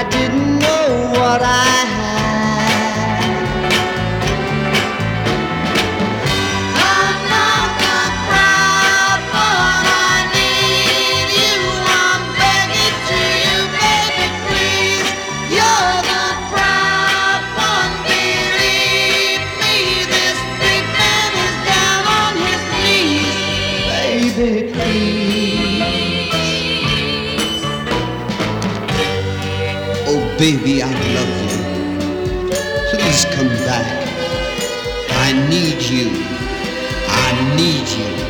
didn't know what I had. I'm not the proud one, I need you. I'm begging to you, baby, please. You're the proud one, believe me. This big man is down on his knees. Baby, please. Oh, baby, I love you. Please come back. I need you. I need you.